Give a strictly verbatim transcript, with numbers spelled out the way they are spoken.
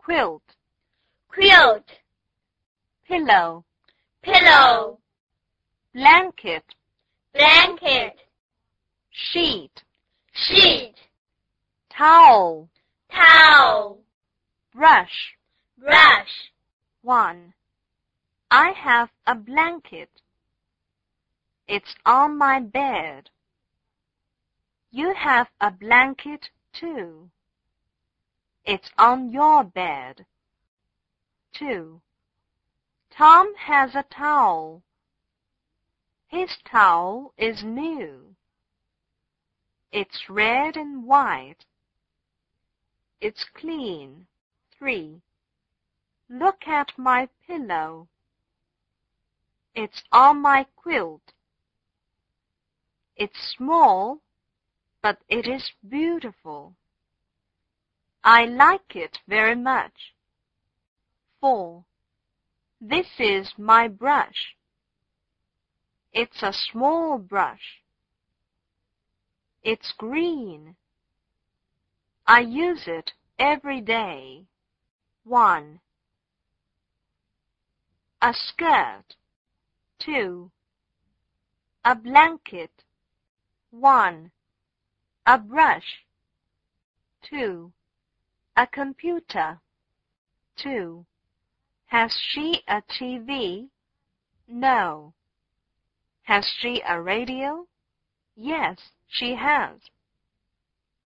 quilt, quilt, pillow, pillow, blanket, blanket, sheet, sheet, towel, towel, brush. brush. one. I have a blanket. It's on my bed. You have a blanket too. It's on your bed. two. Tom has a towel. His towel is new. It's red and white. It's clean. three. Look at my pillow. It's on my quilt. It's small, but it is beautiful. I like it very much. four. This is my brush. It's a small brush. It's green. I use it every day. one. A skirt. two. A blanket. one. A brush. two. A computer. two. Has she a T V? No. Has she a radio? Yes, she has.